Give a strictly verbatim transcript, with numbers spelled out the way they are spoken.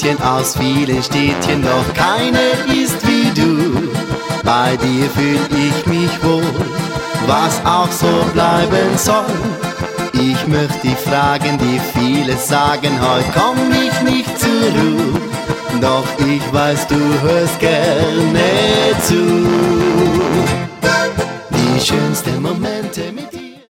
Mädchen aus vielen Städtchen, doch keine ist wie du. Bei dir fühl ich mich wohl, was auch so bleiben soll. Ich möchte dich fragen, die viele sagen, heute komm ich nicht zur Ruhe. Doch ich weiß, du hörst gerne zu. Die schönsten Momente mit dir.